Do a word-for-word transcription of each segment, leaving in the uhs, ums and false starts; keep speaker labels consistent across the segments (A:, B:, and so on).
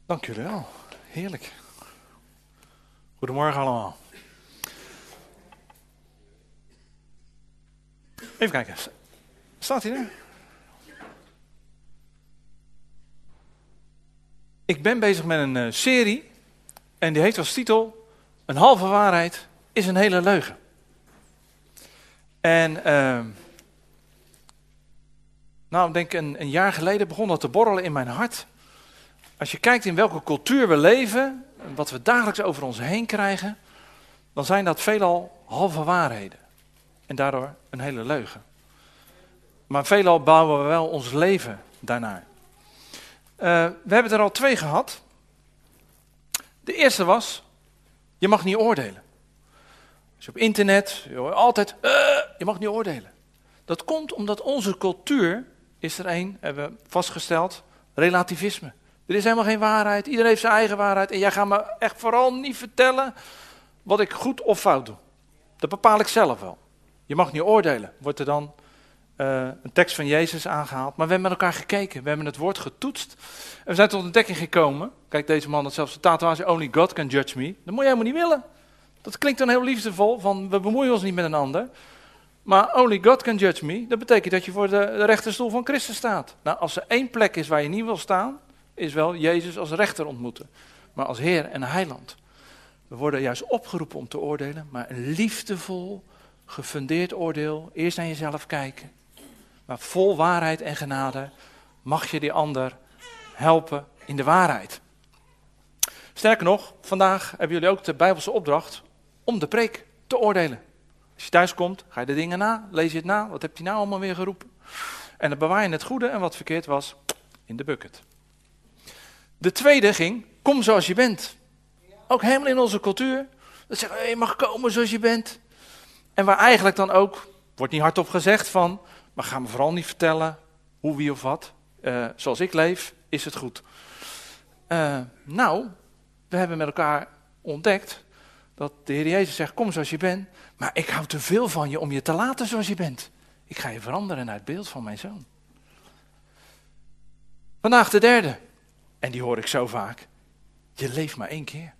A: Dank jullie wel. Heerlijk. Goedemorgen allemaal. Even kijken. Staat hij er? Ik ben bezig met een uh, serie en die heeft als titel Een halve waarheid is een hele leugen. En uh, nou, ik denk een, een jaar geleden begon dat te borrelen in mijn hart. Als je kijkt in welke cultuur we leven, wat we dagelijks over ons heen krijgen, dan zijn dat veelal halve waarheden. En daardoor een hele leugen. Maar veelal bouwen we wel ons leven daarnaar. Uh, we hebben er al twee gehad. De eerste was, je mag niet oordelen. Als je op internet, je hoort altijd, uh, je mag niet oordelen. Dat komt omdat onze cultuur, is er één, hebben we vastgesteld, relativisme. Er is helemaal geen waarheid, iedereen heeft zijn eigen waarheid. En jij gaat me echt vooral niet vertellen wat ik goed of fout doe. Dat bepaal ik zelf wel. Je mag niet oordelen, wordt er dan uh, een tekst van Jezus aangehaald. Maar we hebben met elkaar gekeken, we hebben het woord getoetst. En we zijn tot ontdekking gekomen. Kijk, deze man had zelfs een tatoeage, only God can judge me. Dat moet je helemaal niet willen. Dat klinkt dan heel liefdevol, van we bemoeien ons niet met een ander. Maar only God can judge me, dat betekent dat je voor de, de rechterstoel van Christus staat. Nou, als er één plek is waar je niet wil staan, is wel Jezus als rechter ontmoeten. Maar als Heer en Heiland. We worden juist opgeroepen om te oordelen, maar een liefdevol, gefundeerd oordeel. Eerst naar jezelf kijken. Maar vol waarheid en genade mag je die ander helpen in de waarheid. Sterker nog, vandaag hebben jullie ook de Bijbelse opdracht om de preek te oordelen. Als je thuis komt, ga je de dingen na, lees je het na. Wat heb je nou allemaal weer geroepen? En dan bewaar je het goede en wat verkeerd was in de bucket. De tweede ging, kom zoals je bent. Ook helemaal in onze cultuur. Dat zeggen, je mag komen zoals je bent. En waar eigenlijk dan ook, wordt niet hardop gezegd van, maar ga me vooral niet vertellen hoe, wie of wat. Uh, zoals ik leef, is het goed. Uh, nou, we hebben met elkaar ontdekt dat de Heer Jezus zegt, kom zoals je bent. Maar ik hou te veel van je om je te laten zoals je bent. Ik ga je veranderen naar het beeld van mijn zoon. Vandaag de derde. En die hoor ik zo vaak. Je leeft maar één keer.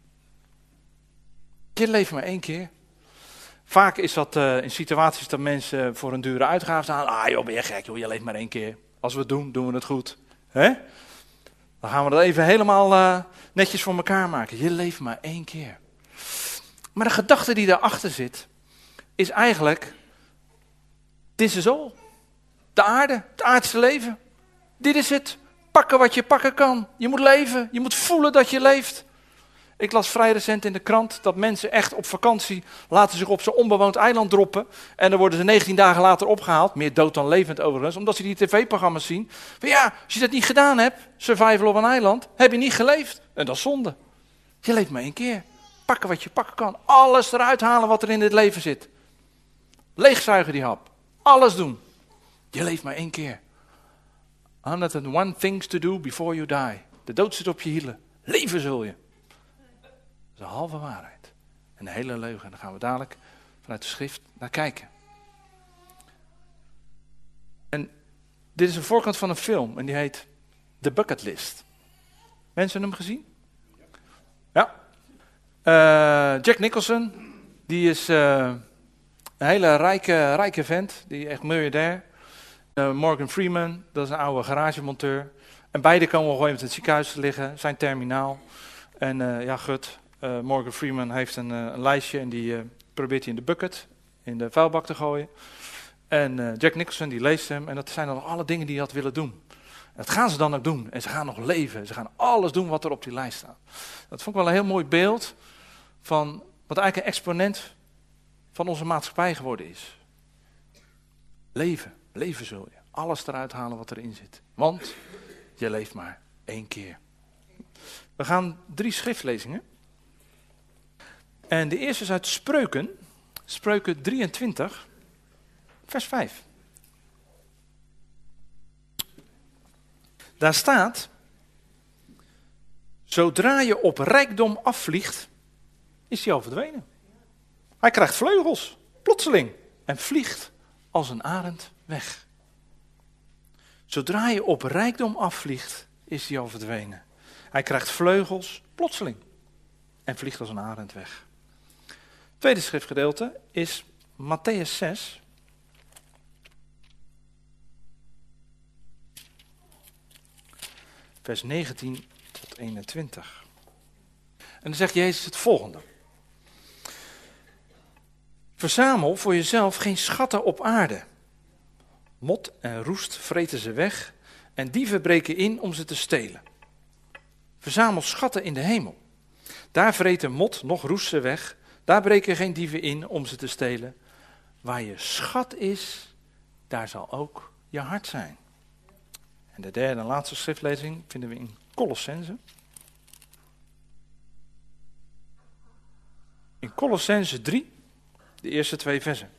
A: Je leeft maar één keer. Vaak is dat uh, in situaties dat mensen voor een dure uitgave staan. Ah joh, ben je gek joh, je leeft maar één keer. Als we het doen, doen we het goed. Hè? Dan gaan we dat even helemaal uh, netjes voor elkaar maken. Je leeft maar één keer. Maar de gedachte die daarachter zit, is eigenlijk, dit is all. De aarde, het aardse leven. Dit is het. Pakken wat je pakken kan. Je moet leven. Je moet voelen dat je leeft. Ik las vrij recent in de krant dat mensen echt op vakantie laten zich op zo'n onbewoond eiland droppen. En dan worden ze negentien dagen later opgehaald. Meer dood dan levend overigens. Omdat ze die tv-programma's zien. Maar ja, als je dat niet gedaan hebt, survival op een eiland, heb je niet geleefd. En dat is zonde. Je leeft maar één keer. Pakken wat je pakken kan. Alles eruit halen wat er in dit leven zit. Leegzuigen die hap. Alles doen. Je leeft maar één keer. honderdéén things to do before you die. De dood zit op je hielen. Leven zul je. Dat is een halve waarheid. En een hele leugen. En daar gaan we dadelijk vanuit de schrift naar kijken. En dit is een voorkant van een film. En die heet The Bucket List. Mensen hem gezien? Ja. Uh, Jack Nicholson. Die is uh, een hele rijke, rijke vent. Die echt miljardair. Uh, Morgan Freeman, dat is een oude garagemonteur. En beide komen gewoon in het ziekenhuis te liggen, zijn terminaal. En uh, ja, gut, uh, Morgan Freeman heeft een, uh, een lijstje en die uh, probeert hij in de bucket, in de vuilbak te gooien. En uh, Jack Nicholson, die leest hem en dat zijn dan nog alle dingen die hij had willen doen. En dat gaan ze dan ook doen. En ze gaan nog leven. Ze gaan alles doen wat er op die lijst staat. Dat vond ik wel een heel mooi beeld van wat eigenlijk een exponent van onze maatschappij geworden is. Leven. Leven zul je. Alles eruit halen wat erin zit. Want je leeft maar één keer. We gaan drie schriftlezingen. En de eerste is uit Spreuken. Spreuken drieëntwintig. Vers vijf. Daar staat. Zodra je op rijkdom afvliegt, is hij al verdwenen. Hij krijgt vleugels. Plotseling. En vliegt als een arend weg. Zodra je op rijkdom afvliegt, is hij al verdwenen. Hij krijgt vleugels, plotseling, en vliegt als een arend weg. Het tweede schriftgedeelte is Mattheüs zes. Vers negentien tot eenentwintig. En dan zegt Jezus het volgende. Verzamel voor jezelf geen schatten op aarde. Mot en roest vreten ze weg en dieven breken in om ze te stelen. Verzamel schatten in de hemel. Daar vreten mot nog roest ze weg. Daar breken geen dieven in om ze te stelen. Waar je schat is, daar zal ook je hart zijn. En de derde en laatste schriftlezing vinden we in Colossense. In Colossense drie, de eerste twee versen.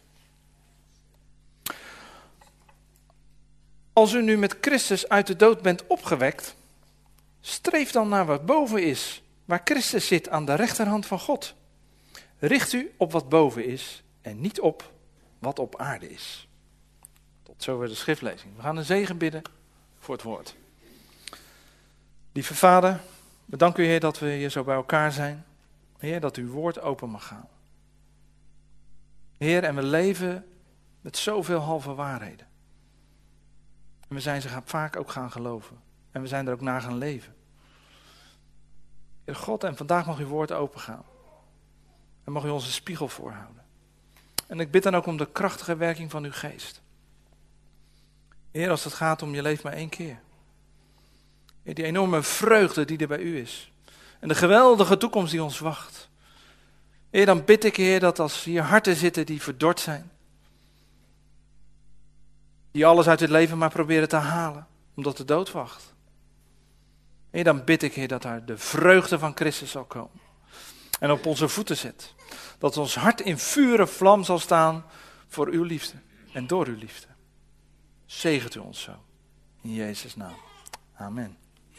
A: Als u nu met Christus uit de dood bent opgewekt, streef dan naar wat boven is, waar Christus zit aan de rechterhand van God. Richt u op wat boven is en niet op wat op aarde is. Tot zover de schriftlezing. We gaan een zegen bidden voor het woord. Lieve Vader, bedank u Heer dat we hier zo bij elkaar zijn. Heer, dat uw woord open mag gaan. Heer, en we leven met zoveel halve waarheden. En we zijn ze vaak ook gaan geloven. En we zijn er ook naar gaan leven. Heer God, en vandaag mag uw woord open gaan. En mag u ons een spiegel voorhouden. En ik bid dan ook om de krachtige werking van uw geest. Heer, als het gaat om je leeft maar één keer. Heer, die enorme vreugde die er bij u is. En de geweldige toekomst die ons wacht. Heer, dan bid ik, Heer, dat als hier harten zitten die verdord zijn. Die alles uit het leven maar proberen te halen, omdat de dood wacht. Heer, dan bid ik, Heer, dat daar de vreugde van Christus zal komen. En op onze voeten zet. Dat ons hart in vuur en vlam zal staan voor uw liefde en door uw liefde. Zegent u ons zo. In Jezus' naam. Amen.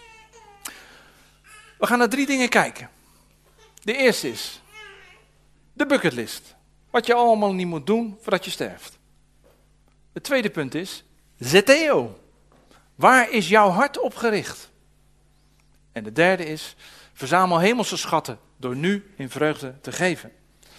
A: We gaan naar drie dingen kijken. De eerste is de bucketlist. Wat je allemaal niet moet doen voordat je sterft. Het tweede punt is Zeteo. Waar is jouw hart op gericht? En de derde is verzamel hemelse schatten door nu in vreugde te geven.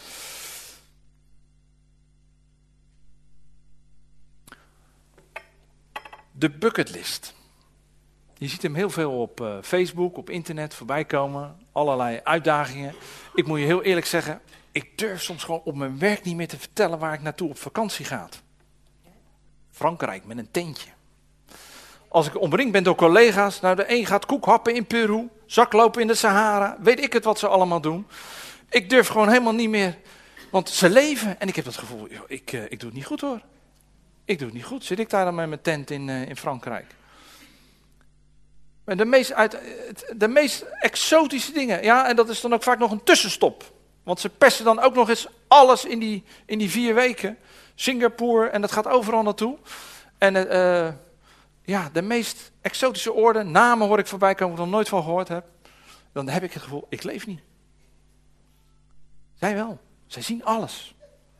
A: De bucketlist. Je ziet hem heel veel op uh, Facebook, op internet voorbij komen. Allerlei uitdagingen. Ik moet je heel eerlijk zeggen, ik durf soms gewoon op mijn werk niet meer te vertellen waar ik naartoe op vakantie ga. Frankrijk met een tentje. Als ik omringd ben door collega's, nou de een gaat koekhappen in Peru, zaklopen in de Sahara, weet ik het wat ze allemaal doen. Ik durf gewoon helemaal niet meer, want ze leven en ik heb het gevoel, joh, ik, uh, ik doe het niet goed hoor. Ik doe het niet goed, zit ik daar dan met mijn tent in, uh, in Frankrijk. En de meest, uit, de meest exotische dingen, ja, en dat is dan ook vaak nog een tussenstop. Want ze persen dan ook nog eens alles in die, in die vier weken. Singapore, en dat gaat overal naartoe. En uh, ja, de meest exotische oorden, namen hoor ik voorbij komen, waar ik nog nooit van gehoord heb. Dan heb ik het gevoel, ik leef niet. Zij wel, zij zien alles.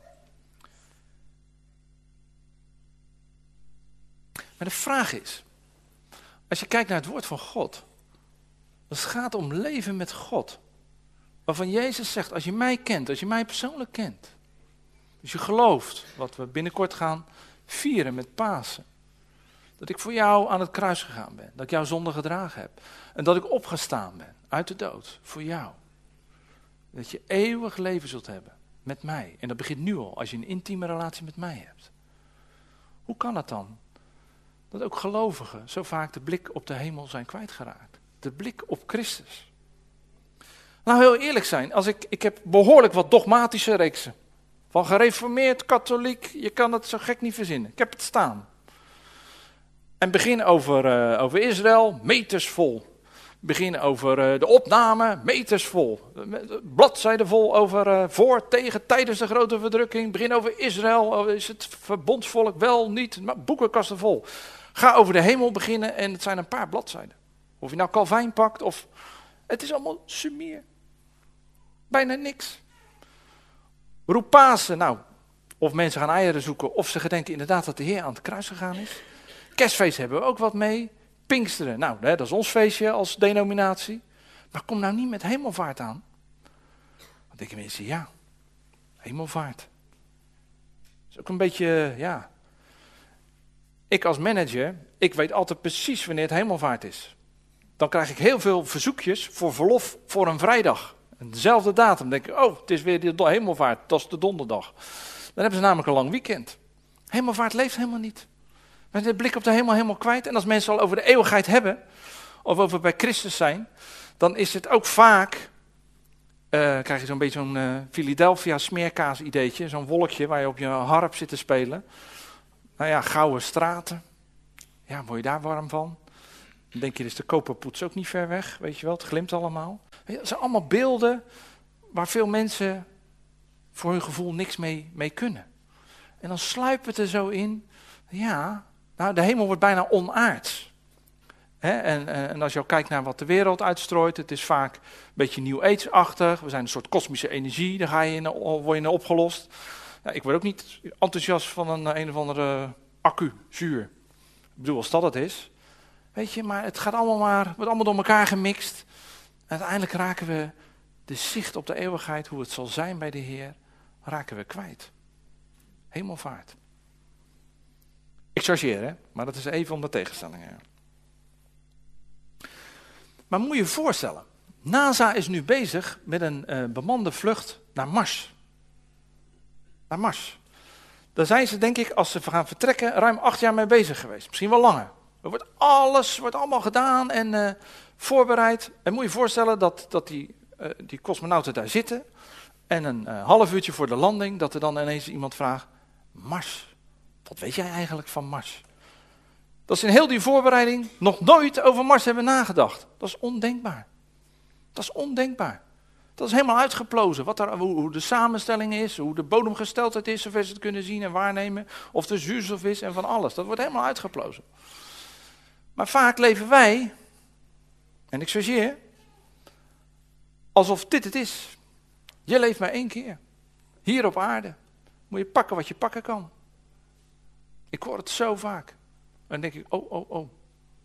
A: Maar de vraag is, als je kijkt naar het woord van God, als het gaat om leven met God, waarvan Jezus zegt, als je mij kent, als je mij persoonlijk kent, als je gelooft, wat we binnenkort gaan vieren met Pasen, dat ik voor jou aan het kruis gegaan ben, dat ik jouw zonde gedragen heb en dat ik opgestaan ben uit de dood voor jou. Dat je eeuwig leven zult hebben met mij. En dat begint nu al, als je een intieme relatie met mij hebt. Hoe kan het dan dat ook gelovigen zo vaak de blik op de hemel zijn kwijtgeraakt? De blik op Christus. Nou, heel eerlijk zijn, als ik, ik heb behoorlijk wat dogmatische reeksen. Van gereformeerd, katholiek, je kan het zo gek niet verzinnen. Ik heb het staan. En begin over, uh, over Israël, meters vol. Begin over uh, de opname, meters vol. Bladzijden vol over uh, voor, tegen, tijdens de grote verdrukking. Begin over Israël, is het verbondsvolk wel, niet, boekenkasten vol. Ga over de hemel beginnen en het zijn een paar bladzijden. Of je nou Calvijn pakt of... Het is allemaal sumier. Bijna niks. Roep Pasen, nou, of mensen gaan eieren zoeken, of ze gedenken inderdaad dat de Heer aan het kruis gegaan is. Kerstfeest hebben we ook wat mee. Pinksteren, nou, hè, dat is ons feestje als denominatie. Maar kom nou niet met hemelvaart aan. Dan denken mensen, ja, hemelvaart. Dat is ook een beetje, ja. Ik als manager, ik weet altijd precies wanneer het hemelvaart is. Dan krijg ik heel veel verzoekjes voor verlof voor een vrijdag. En dezelfde datum. Dan denk ik, oh, het is weer de hemelvaart, dat is de donderdag. Dan hebben ze namelijk een lang weekend. Hemelvaart leeft helemaal niet. We zijn de blik op de hemel helemaal kwijt. En als mensen al over de eeuwigheid hebben, of over bij Christus zijn, dan is het ook vaak, uh, krijg je zo'n beetje zo'n uh, Philadelphia smeerkaas ideetje, zo'n wolkje waar je op je harp zit te spelen. Nou ja, gouden straten. Ja, word je daar warm van? Dan denk je, dus de koperpoets ook niet ver weg, weet je wel, het glimt allemaal. Dat zijn allemaal beelden waar veel mensen voor hun gevoel niks mee, mee kunnen. En dan sluipt het er zo in, ja, nou de hemel wordt bijna onaards. He, en, en als je ook kijkt naar wat de wereld uitstrooit, het is vaak een beetje New Age-achtig. We zijn een soort kosmische energie, daar ga je in, word je in opgelost. Nou, ik word ook niet enthousiast van een, een of andere accu, zuur. Ik bedoel, als dat het is. Weet je, maar het gaat allemaal maar, wordt allemaal door elkaar gemixt. En uiteindelijk raken we de zicht op de eeuwigheid, hoe het zal zijn bij de Heer, raken we kwijt. Hemelvaart. Ik chargeer, hè, maar dat is even om de tegenstellingen. Maar moet je je voorstellen, NASA is nu bezig met een uh, bemande vlucht naar Mars. Naar Mars. Daar zijn ze, denk ik, als ze gaan vertrekken, ruim acht jaar mee bezig geweest. Misschien wel langer. Er wordt alles, wordt allemaal gedaan en uh, voorbereid. En moet je je voorstellen dat, dat die, uh, die cosmonauten daar zitten. En een uh, half uurtje voor de landing, dat er dan ineens iemand vraagt, Mars, wat weet jij eigenlijk van Mars? Dat ze in heel die voorbereiding nog nooit over Mars hebben nagedacht. Dat is ondenkbaar. Dat is ondenkbaar. Dat is helemaal uitgeplozen. Wat er, hoe, hoe de samenstelling is, hoe de bodemgesteldheid is, zover ze het kunnen zien en waarnemen. Of er zuurstof is en van alles. Dat wordt helemaal uitgeplozen. Maar vaak leven wij, en ik chargeer, alsof dit het is. Je leeft maar één keer. Hier op aarde. Moet je pakken wat je pakken kan. Ik hoor het zo vaak. En dan denk ik, oh, oh, oh.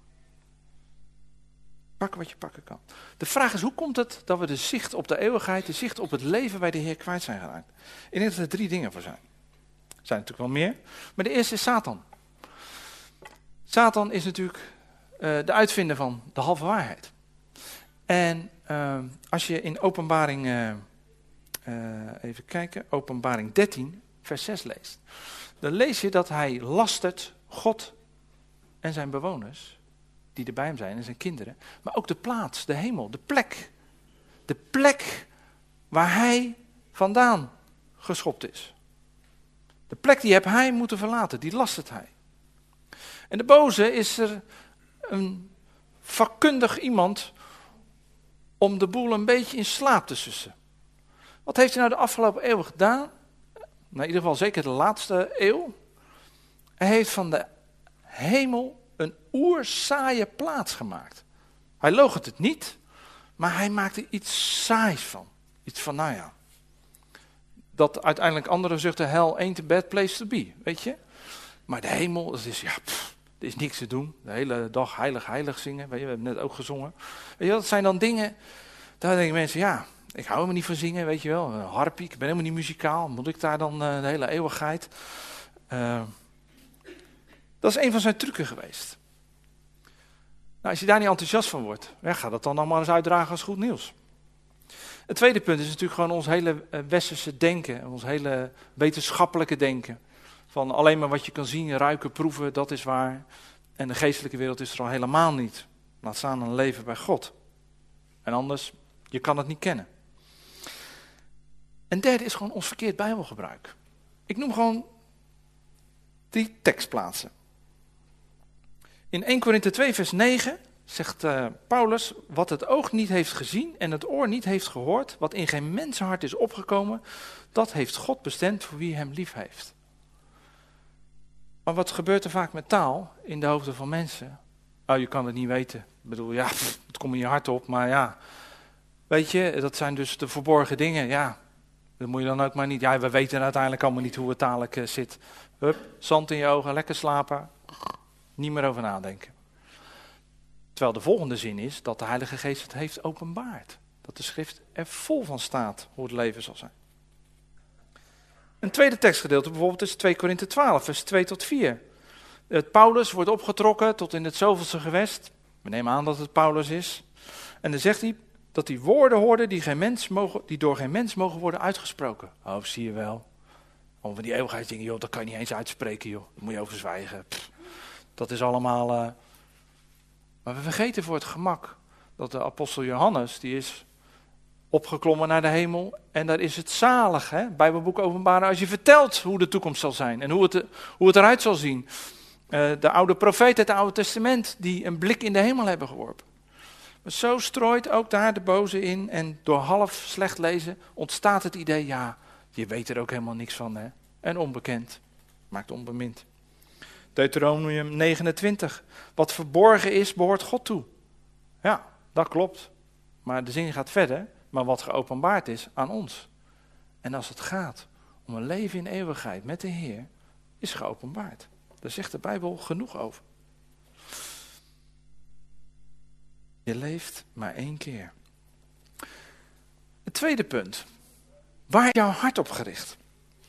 A: Pakken wat je pakken kan. De vraag is, hoe komt het dat we de zicht op de eeuwigheid, de zicht op het leven bij de Heer kwijt zijn geraakt? Ik denk dat er drie dingen voor zijn. Er zijn natuurlijk wel meer. Maar de eerste is Satan. Satan is natuurlijk uh, de uitvinder van de halve waarheid. En uh, als je in openbaring, uh, uh, even kijken, openbaring dertien, vers zes leest. Dan lees je dat hij lastert God en zijn bewoners, die er bij hem zijn en zijn kinderen. Maar ook de plaats, de hemel, de plek. De plek waar hij vandaan geschopt is. De plek die heb hij moeten verlaten, die lastert hij. En de boze is er een vakkundig iemand om de boel een beetje in slaap te sussen. Wat heeft hij nou de afgelopen eeuw gedaan? Nou, in ieder geval zeker de laatste eeuw. Hij heeft van de hemel een oersaaie plaats gemaakt. Hij loochent het niet, maar hij maakte iets saais van. Iets van, nou ja, dat uiteindelijk anderen zuchten, hell ain't a bad place to be, weet je. Maar de hemel, dat is, ja, pff, er is niks te doen. De hele dag heilig, heilig zingen, weet je, we hebben net ook gezongen. Weet je, dat zijn dan dingen, daar denken mensen, ja, ik hou helemaal niet van zingen, weet je wel. Een harpie, ik ben helemaal niet muzikaal, moet ik daar dan uh, de hele eeuwigheid... Uh, Dat is een van zijn trucken geweest. Nou, als je daar niet enthousiast van wordt, ja, ga dat dan nog maar eens uitdragen als goed nieuws. Het tweede punt is natuurlijk gewoon ons hele westerse denken, ons hele wetenschappelijke denken. Van alleen maar wat je kan zien, ruiken, proeven, dat is waar. En de geestelijke wereld is er al helemaal niet. Laat staan een leven bij God. En anders, je kan het niet kennen. En derde is gewoon ons verkeerd Bijbelgebruik. Ik noem gewoon drie tekstplaatsen. In eerste Korinthe twee vers negen zegt uh, Paulus, wat het oog niet heeft gezien en het oor niet heeft gehoord, wat in geen mensenhart is opgekomen, dat heeft God bestemd voor wie hem lief heeft. Maar wat gebeurt er vaak met taal in de hoofden van mensen? Oh, je kan het niet weten. Ik bedoel, ja, pff, het komt in je hart op, maar ja. Weet je, dat zijn dus de verborgen dingen, ja. Dat moet je dan ook maar niet, ja, we weten uiteindelijk allemaal niet hoe het dadelijk uh, zit. Hup, zand in je ogen, lekker slapen. Niet meer over nadenken. Terwijl de volgende zin is dat de Heilige Geest het heeft openbaard. Dat de schrift er vol van staat hoe het leven zal zijn. Een tweede tekstgedeelte bijvoorbeeld is twee Korinthe twaalf, vers twee tot vier. Het Paulus wordt opgetrokken tot in het zoveelste gewest. We nemen aan dat het Paulus is. En dan zegt hij dat hij woorden hoorde die, geen mens mogen, die door geen mens mogen worden uitgesproken. Oh, zie je wel. Over die eeuwigheidsdingen, joh, dat kan je niet eens uitspreken, joh. Daar moet je over zwijgen. Pff, dat is allemaal... Uh... Maar we vergeten voor het gemak dat de apostel Johannes, die is opgeklommen naar de hemel. En daar is het zalig, hè, Bijbelboek Openbaring, als je vertelt hoe de toekomst zal zijn en hoe het, hoe het eruit zal zien. Uh, de oude profeten uit het Oude Testament die een blik in de hemel hebben geworpen. Maar zo strooit ook daar de boze in en door half slecht lezen ontstaat het idee, ja, je weet er ook helemaal niks van, hè. En onbekend, maakt onbemind. Deuteronomium negenentwintig, wat verborgen is, behoort God toe. Ja, dat klopt. Maar de zin gaat verder, maar wat geopenbaard is aan ons. En als het gaat om een leven in eeuwigheid met de Heer, is geopenbaard. Daar zegt de Bijbel genoeg over. Je leeft maar één keer. Het tweede punt. Waar is jouw hart op gericht?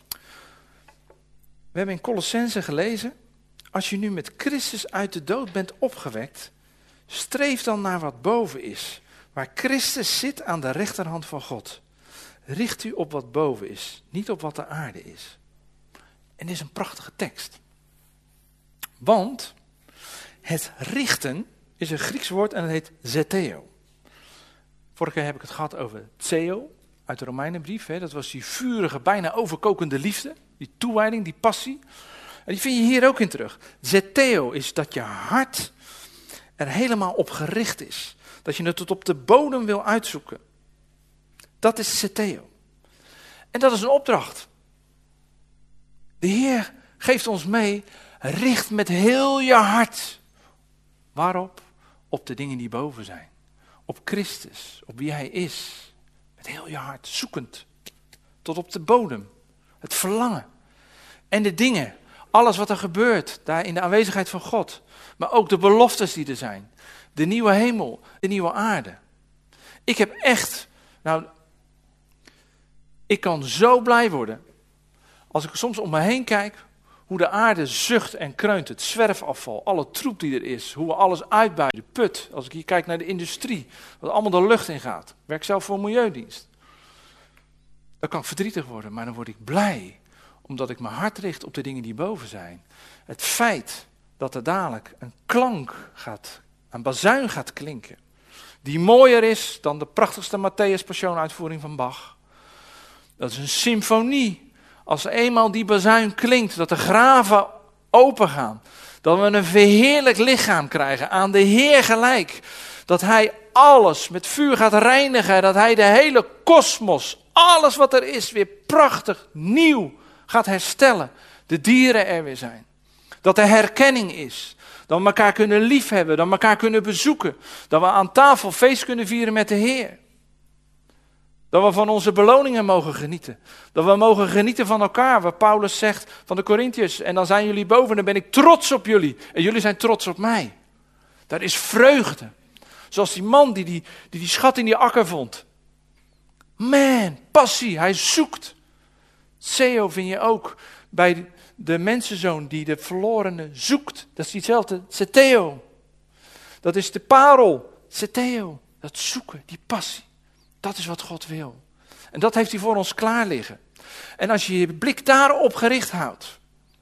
A: We hebben in Colossenzen gelezen, als je nu met Christus uit de dood bent opgewekt, streef dan naar wat boven is, waar Christus zit aan de rechterhand van God. Richt u op wat boven is, niet op wat de aarde is. En dit is een prachtige tekst. Want het richten is een Grieks woord en het heet zeteo. Vorige keer heb ik het gehad over tseo uit de Romeinenbrief. Hè. Dat was die vurige, bijna overkokende liefde, die toewijding, die passie. En die vind je hier ook in terug. Zeteo is dat je hart er helemaal op gericht is. Dat je het tot op de bodem wil uitzoeken. Dat is zeteo. En dat is een opdracht. De Heer geeft ons mee, richt met heel je hart. Waarop? Op de dingen die boven zijn. Op Christus, op wie Hij is. Met heel je hart, zoekend. Tot op de bodem. Het verlangen. En de dingen, alles wat er gebeurt, daar in de aanwezigheid van God. Maar ook de beloftes die er zijn. De nieuwe hemel, de nieuwe aarde. Ik heb echt, nou, ik kan zo blij worden. Als ik soms om me heen kijk, hoe de aarde zucht en kreunt, het zwerfafval, alle troep die er is, hoe we alles uitbuiten, de put. Als ik hier kijk naar de industrie, wat allemaal de lucht in gaat. Ik werk zelf voor een milieudienst. Dan kan ik verdrietig worden, maar dan word ik blij, omdat ik mijn hart richt op de dingen die boven zijn. Het feit dat er dadelijk een klank gaat, een bazuin gaat klinken, die mooier is dan de prachtigste Matthäus Passion-uitvoering van Bach. Dat is een symfonie. Als eenmaal die bazuin klinkt, dat de graven opengaan, dat we een verheerlijk lichaam krijgen, aan de Heer gelijk, dat Hij alles met vuur gaat reinigen, dat Hij de hele kosmos, alles wat er is, weer prachtig, nieuw gaat herstellen. De dieren er weer zijn. Dat er herkenning is. Dat we elkaar kunnen liefhebben, dat we elkaar kunnen bezoeken. Dat we aan tafel feest kunnen vieren met de Heer. Dat we van onze beloningen mogen genieten. Dat we mogen genieten van elkaar, waar Paulus zegt van de Korintiërs. En dan zijn jullie boven, dan ben ik trots op jullie. En jullie zijn trots op mij. Daar is vreugde. Zoals die man die die, die, die schat in die akker vond. Man, passie, hij zoekt. Zeo vind je ook bij de mensenzoon die de verlorene zoekt. Dat is diezelfde, zeteo. Dat is de parel, zeteo. Dat zoeken, die passie. Dat is wat God wil. En dat heeft hij voor ons klaar liggen. En als je je blik daarop gericht houdt.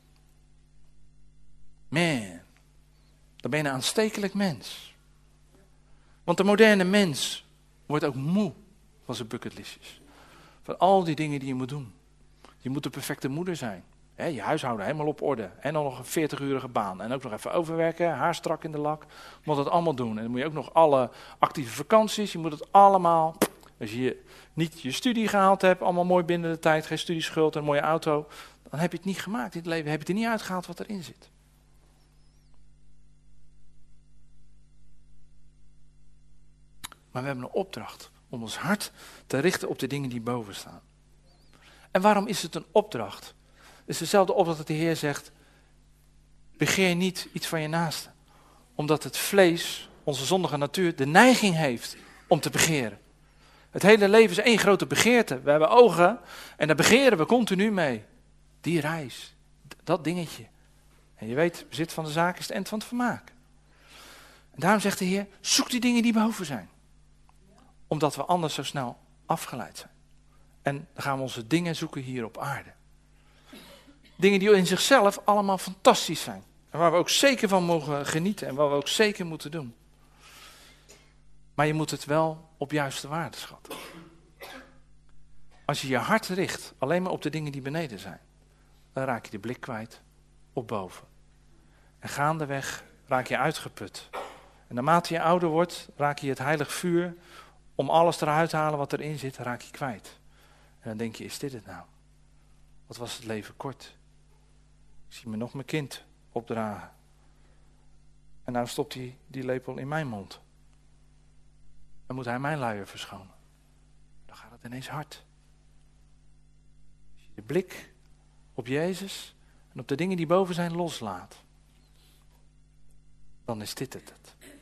A: Man, dan ben je een aanstekelijk mens. Want de moderne mens wordt ook moe van zijn bucketlistjes. Van al die dingen die je moet doen. Je moet de perfecte moeder zijn. He, je huishouden helemaal op orde. En dan nog een veertig-urige baan. En ook nog even overwerken, haar strak in de lak. Je moet het allemaal doen. En dan moet je ook nog alle actieve vakanties. Je moet het allemaal... Als je niet je studie gehaald hebt, allemaal mooi binnen de tijd, geen studieschuld en een mooie auto, dan heb je het niet gemaakt in het leven, heb je het er niet uitgehaald wat erin zit. Maar we hebben een opdracht om ons hart te richten op de dingen die boven staan. En waarom is het een opdracht? Het is dezelfde opdracht dat de Heer zegt, begeer niet iets van je naaste. Omdat het vlees onze zondige natuur, de neiging heeft om te begeren. Het hele leven is één grote begeerte. We hebben ogen en daar begeren we continu mee. Die reis, dat dingetje. En je weet, bezit van de zaak is het eind van het vermaak. En daarom zegt de Heer, zoek die dingen die boven zijn. Omdat we anders zo snel afgeleid zijn. En dan gaan we onze dingen zoeken hier op aarde. Dingen die in zichzelf allemaal fantastisch zijn. En waar we ook zeker van mogen genieten en waar we ook zeker moeten doen. Maar je moet het wel op juiste waarde schatten. Als je je hart richt alleen maar op de dingen die beneden zijn, dan raak je de blik kwijt op boven. En gaandeweg raak je uitgeput. En naarmate je ouder wordt, raak je het heilig vuur om alles eruit te halen wat erin zit, raak je kwijt. En dan denk je, is dit het nou? Wat was het leven kort? Ik zie me nog mijn kind opdragen. En nou stopt hij die lepel in mijn mond. Dan moet hij mijn luier verschonen. Dan gaat het ineens hard. Als je de blik op Jezus en op de dingen die boven zijn loslaat, dan is dit het.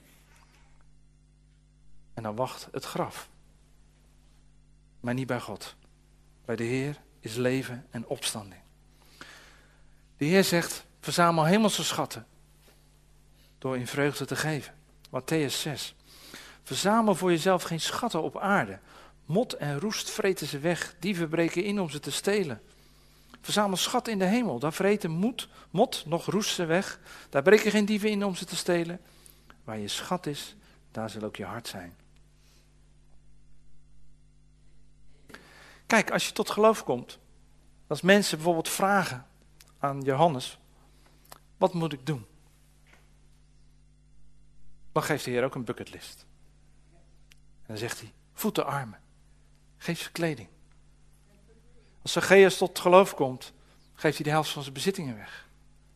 A: En dan wacht het graf. Maar niet bij God. Bij de Heer is leven en opstanding. De Heer zegt, verzamel hemelse schatten door in vreugde te geven. Mattheüs zes. Verzamel voor jezelf geen schatten op aarde. Mot en roest vreten ze weg. Dieven breken in om ze te stelen. Verzamel schat in de hemel. Daar vreten moed, mot nog roest ze weg. Daar breken geen dieven in om ze te stelen. Waar je schat is, daar zal ook je hart zijn. Kijk, als je tot geloof komt. Als mensen bijvoorbeeld vragen aan Johannes. Wat moet ik doen? Dan geeft de Heer ook een bucketlist. En dan zegt hij, voed de armen. Geef ze kleding. Als Zacchaeus tot geloof komt, geeft hij de helft van zijn bezittingen weg.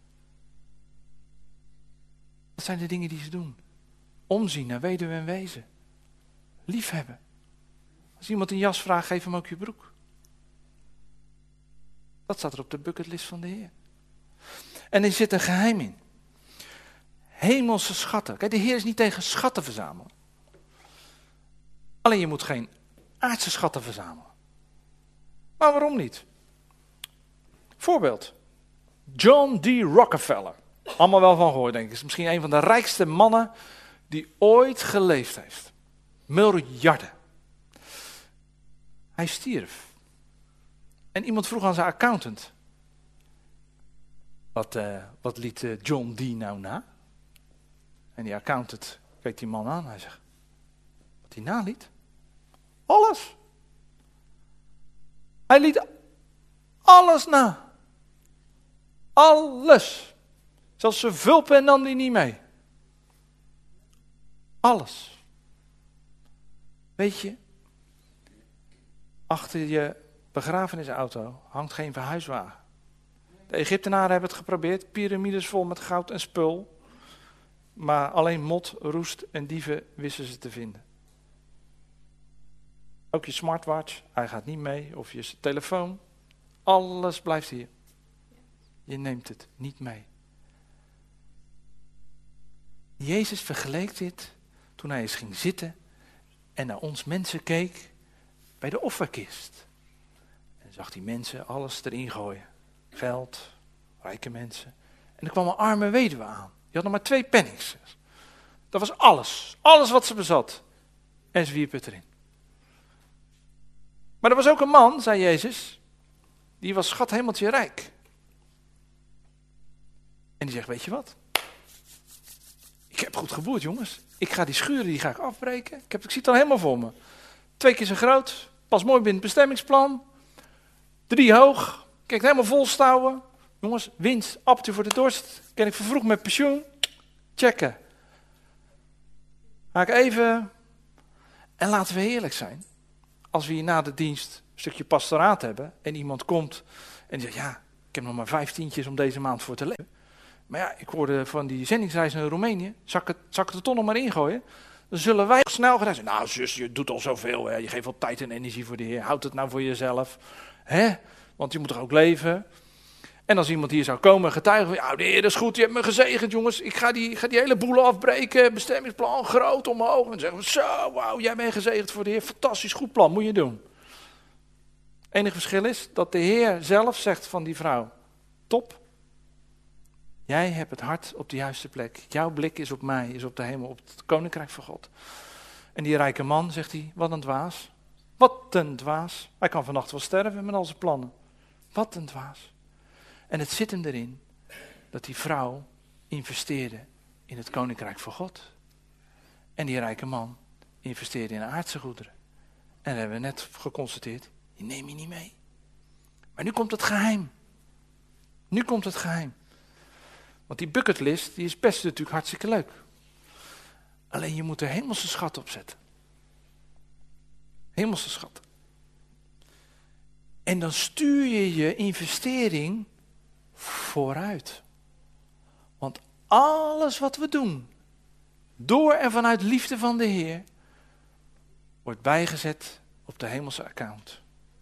A: Dat zijn de dingen die ze doen. Omzien naar weduwe en wezen. Liefhebben. Als iemand een jas vraagt, geef hem ook je broek. Dat staat er op de bucketlist van de Heer. En er zit een geheim in. Hemelse schatten. Kijk, de Heer is niet tegen schatten verzamelen. Alleen je moet geen aardse schatten verzamelen. Maar waarom niet? Voorbeeld. John D. Rockefeller. Allemaal wel van gehoord, denk ik. Is misschien een van de rijkste mannen die ooit geleefd heeft. Miljarden. Hij stierf. En iemand vroeg aan zijn accountant. Wat, uh, wat liet uh, John D. nou na? En die accountant keek die man aan. Hij zegt, wat hij naliet? Alles. Hij liet alles na. Alles. Zelfs zijn vulpen nam hij niet mee. Alles. Weet je, achter je begrafenisauto hangt geen verhuiswagen. De Egyptenaren hebben het geprobeerd, piramides vol met goud en spul. Maar alleen mot, roest en dieven wisten ze te vinden. Ook je smartwatch, hij gaat niet mee, of je telefoon. Alles blijft hier. Je neemt het niet mee. Jezus vergeleek dit toen hij eens ging zitten en naar ons mensen keek bij de offerkist. En zag die mensen alles erin gooien. Geld, rijke mensen. En er kwam een arme weduwe aan. Die had nog maar twee pennies. Dat was alles. Alles wat ze bezat. En ze wierp het erin. Maar er was ook een man, zei Jezus, die was schat hemeltje rijk. En die zegt, weet je wat? Ik heb goed geboerd, jongens. Ik ga die schuren, die ga ik afbreken. Ik, heb, ik zie het al helemaal voor me. Twee keer zo groot, pas mooi binnen het bestemmingsplan. Drie hoog, kijk helemaal vol stouwen. Jongens, winst, appeltje voor de dorst. Kan ik vervroegd met pensioen? Checken. Ga ik even... En laten we eerlijk zijn. Als we hier na de dienst een stukje pastoraat hebben en iemand komt en die zegt, ja, ik heb nog maar vijftientjes om deze maand voor te leven. Maar ja, ik hoorde van die zendingsreis naar Roemenië, zal ik het, zal ik het er toch nog maar ingooien? Dan zullen wij snel gaan zeggen, nou zus, je doet al zoveel, hè? Je geeft wel tijd en energie voor de Heer, houd het nou voor jezelf. Hè? Want je moet toch ook leven? En als iemand hier zou komen getuigen, ja, de Heer is goed, je hebt me gezegend, jongens. Ik ga die, ga die hele boel afbreken, bestemmingsplan groot omhoog. En dan zeggen we, zo, wauw, jij bent gezegend voor de Heer. Fantastisch, goed plan, moet je doen. Het enige verschil is dat de Heer zelf zegt van die vrouw, top. Jij hebt het hart op de juiste plek. Jouw blik is op mij, is op de hemel, op het koninkrijk van God. En die rijke man, zegt hij, wat een dwaas. Wat een dwaas. Hij kan vannacht wel sterven met al zijn plannen. Wat een dwaas. En het zit hem erin dat die vrouw investeerde in het koninkrijk van God. En die rijke man investeerde in aardse goederen. En dat hebben we net geconstateerd, die neem je niet mee. Maar nu komt het geheim. Nu komt het geheim. Want die bucketlist, die is best natuurlijk hartstikke leuk. Alleen je moet er hemelse schat op zetten. Hemelse schat. En dan stuur je je investering vooruit. Want alles wat we doen, door en vanuit liefde van de Heer, wordt bijgezet op de hemelse account.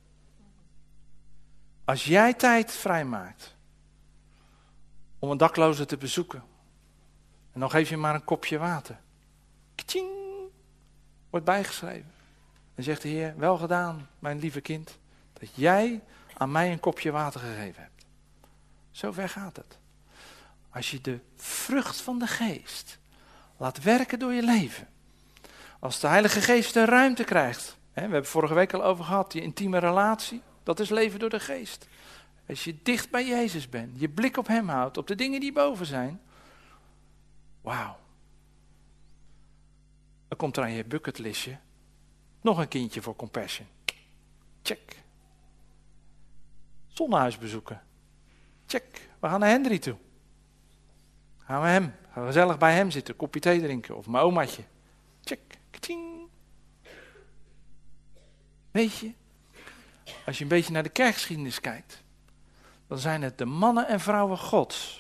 A: Als jij tijd vrijmaakt om een dakloze te bezoeken, en dan geef je maar een kopje water, Kaching, wordt bijgeschreven. En zegt de Heer, wel gedaan, mijn lieve kind, dat jij aan mij een kopje water gegeven hebt. Zo ver gaat het. Als je de vrucht van de geest laat werken door je leven. Als de Heilige Geest de ruimte krijgt. Hè, we hebben vorige week al over gehad, die intieme relatie. Dat is leven door de geest. Als je dicht bij Jezus bent, je blik op hem houdt, op de dingen die boven zijn. Wauw. Dan komt er aan je bucketlistje nog een kindje voor Compassion. Check. Zonnehuis bezoeken. Check. We gaan naar Hendry toe. Gaan we hem. Gaan we gezellig bij hem zitten. Kopje thee drinken. Of mijn omaatje. Check. Kaching. Weet je, als je een beetje naar de kerkgeschiedenis kijkt, dan zijn het de mannen en vrouwen Gods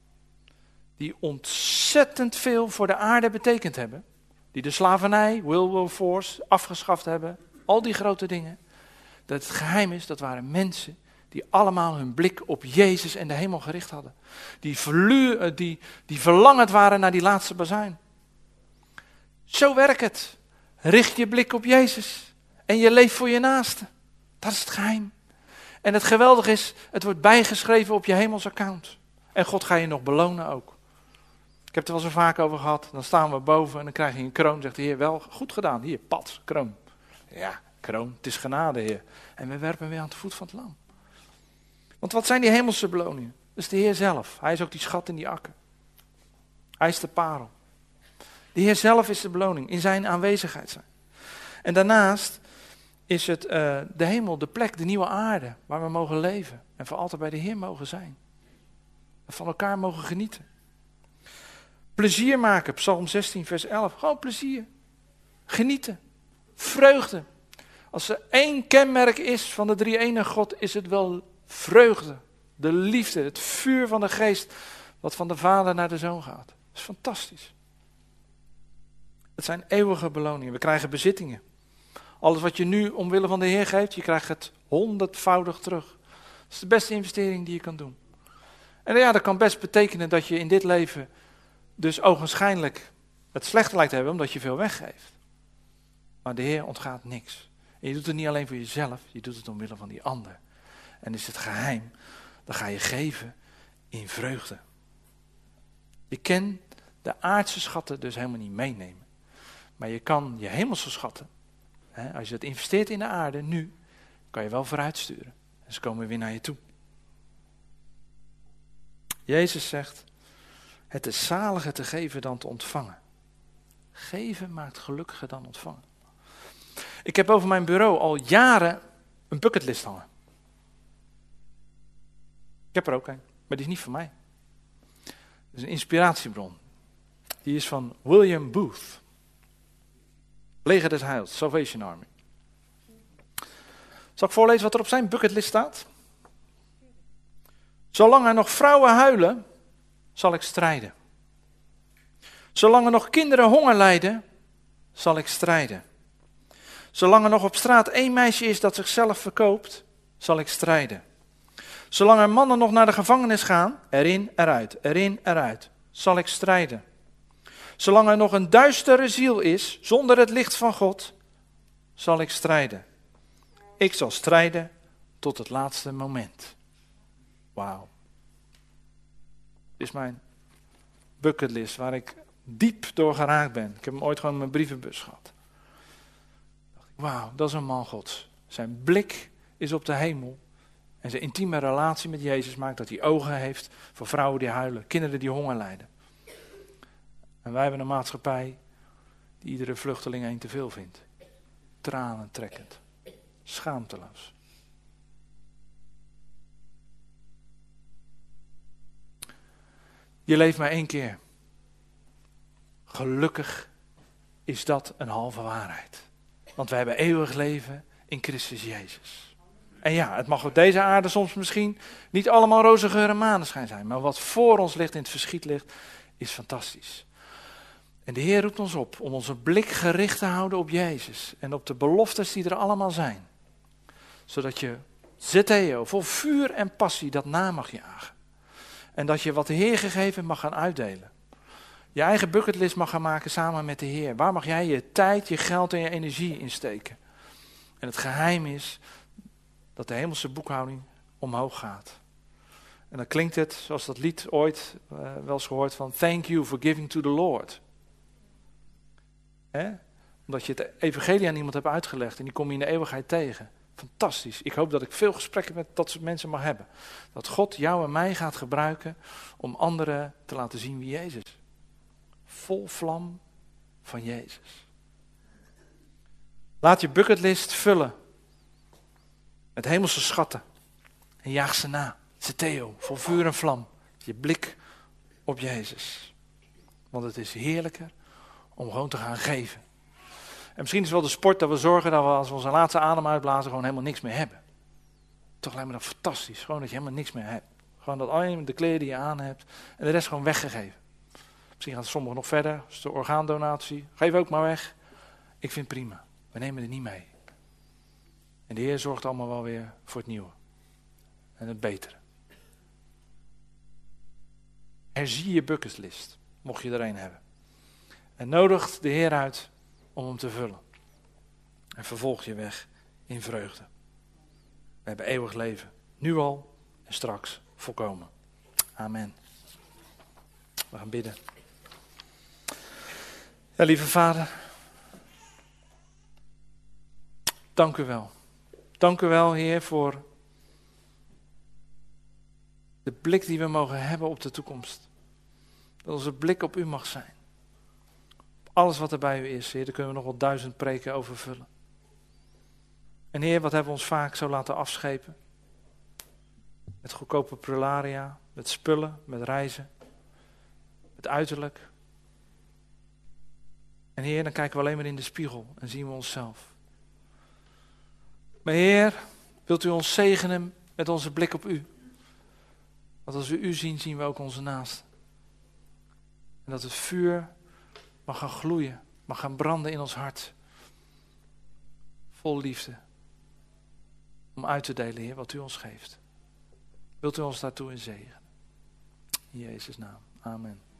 A: die ontzettend veel voor de aarde betekend hebben. Die de slavernij, Wilberforce, afgeschaft hebben. Al die grote dingen. Dat het geheim is, dat waren mensen die allemaal hun blik op Jezus en de hemel gericht hadden. Die, verlu- die, die verlangend waren naar die laatste bazuin. Zo werkt het. Richt je blik op Jezus en je leeft voor je naaste. Dat is het geheim. En het geweldige is, het wordt bijgeschreven op je hemels account. En God gaat je nog belonen ook. Ik heb het er wel zo vaak over gehad. Dan staan we boven en dan krijg je een kroon. Zegt de Heer, wel goed gedaan. Hier, pad, kroon. Ja, kroon, het is genade, Heer. En we werpen weer aan de voet van het lam. Want wat zijn die hemelse beloningen? Dat is de Heer zelf. Hij is ook die schat in die akker. Hij is de parel. De Heer zelf is de beloning. In zijn aanwezigheid zijn. En daarnaast is het uh, de hemel, de plek, de nieuwe aarde. Waar we mogen leven. En voor altijd bij de Heer mogen zijn. En van elkaar mogen genieten. Plezier maken, Psalm zestien, vers elf. Gewoon plezier. Genieten. Vreugde. Als er één kenmerk is van de drie-enige God, is het wel vreugde. De liefde, het vuur van de geest, wat van de Vader naar de Zoon gaat. Dat is fantastisch. Het zijn eeuwige beloningen. We krijgen bezittingen. Alles wat je nu omwille van de Heer geeft, je krijgt het honderdvoudig terug. Dat is de beste investering die je kan doen. En ja, dat kan best betekenen dat je in dit leven dus ogenschijnlijk het slecht lijkt te hebben, omdat je veel weggeeft. Maar de Heer ontgaat niks. En je doet het niet alleen voor jezelf, je doet het omwille van die ander. En is het geheim, dan ga je geven in vreugde. Je kan de aardse schatten dus helemaal niet meenemen. Maar je kan je hemelse schatten, hè, als je het investeert in de aarde, nu, kan je wel vooruitsturen. En ze komen weer naar je toe. Jezus zegt, het is zaliger te geven dan te ontvangen. Geven maakt gelukkiger dan ontvangen. Ik heb over mijn bureau al jaren een bucketlist hangen. Ik heb er ook een, maar die is niet van mij. Het is een inspiratiebron. Die is van William Booth. Leger des Heils, Salvation Army. Zal ik voorlezen wat er op zijn bucketlist staat? Zolang er nog vrouwen huilen, zal ik strijden. Zolang er nog kinderen honger lijden, zal ik strijden. Zolang er nog op straat één meisje is dat zichzelf verkoopt, zal ik strijden. Zolang er mannen nog naar de gevangenis gaan, erin, eruit, erin, eruit, zal ik strijden. Zolang er nog een duistere ziel is, zonder het licht van God, zal ik strijden. Ik zal strijden tot het laatste moment. Wauw. Dit is mijn bucketlist waar ik diep door geraakt ben. Ik heb hem ooit gewoon in mijn brievenbus gehad. Wauw, dat is een man Gods. Zijn blik is op de hemel. En zijn intieme relatie met Jezus maakt dat hij ogen heeft voor vrouwen die huilen, kinderen die honger lijden. En wij hebben een maatschappij die iedere vluchteling één te veel vindt. Tranen trekkend. Schaamteloos. Je leeft maar één keer. Gelukkig is dat een halve waarheid. Want wij hebben eeuwig leven in Christus Jezus. En ja, het mag op deze aarde soms misschien niet allemaal roze geur en maneschijn zijn. Maar wat voor ons ligt, in het verschiet ligt, is fantastisch. En de Heer roept ons op om onze blik gericht te houden op Jezus. En op de beloftes die er allemaal zijn. Zodat je zeteo, vol vuur en passie, dat na mag jagen. En dat je wat de Heer gegeven mag gaan uitdelen. Je eigen bucketlist mag gaan maken samen met de Heer. Waar mag jij je tijd, je geld en je energie in steken? En het geheim is dat de hemelse boekhouding omhoog gaat. En dan klinkt het, zoals dat lied ooit uh, wel eens gehoord van... Thank you for giving to the Lord. Hè? Omdat je het evangelie aan iemand hebt uitgelegd en die kom je in de eeuwigheid tegen. Fantastisch. Ik hoop dat ik veel gesprekken met dat soort mensen mag hebben. Dat God jou en mij gaat gebruiken om anderen te laten zien wie Jezus is. Vol vlam van Jezus. Laat je bucketlist vullen met hemelse schatten en jaag ze na. Zeteo, vol vuur en vlam. Je blik op Jezus. Want het is heerlijker om gewoon te gaan geven. En misschien is het wel de sport dat we zorgen dat we als we onze laatste adem uitblazen gewoon helemaal niks meer hebben. Toch lijkt me dat fantastisch. Gewoon dat je helemaal niks meer hebt. Gewoon dat alleen de kleren die je aan hebt en de rest gewoon weggegeven. Misschien gaan sommigen nog verder. Dus de orgaandonatie. Geef ook maar weg. Ik vind het prima. We nemen het niet mee. En de Heer zorgt allemaal wel weer voor het nieuwe. En het betere. Herzie je bucketlist. Mocht je er een hebben. En nodig de Heer uit om hem te vullen. En vervolg je weg in vreugde. We hebben eeuwig leven. Nu al en straks volkomen. Amen. We gaan bidden. Ja, lieve Vader. Dank u wel. Dank u wel, Heer, voor de blik die we mogen hebben op de toekomst. Dat onze blik op u mag zijn. Alles wat er bij u is, Heer, daar kunnen we nog wel duizend preken over vullen. En Heer, wat hebben we ons vaak zo laten afschepen? Met goedkope prularia, met spullen, met reizen, met uiterlijk. En Heer, dan kijken we alleen maar in de spiegel en zien we onszelf. Maar Heer, wilt u ons zegenen met onze blik op u? Want als we u zien, zien we ook onze naasten. En dat het vuur mag gaan gloeien, mag gaan branden in ons hart. Vol liefde. Om uit te delen, Heer, wat u ons geeft. Wilt u ons daartoe in zegenen? In Jezus' naam. Amen.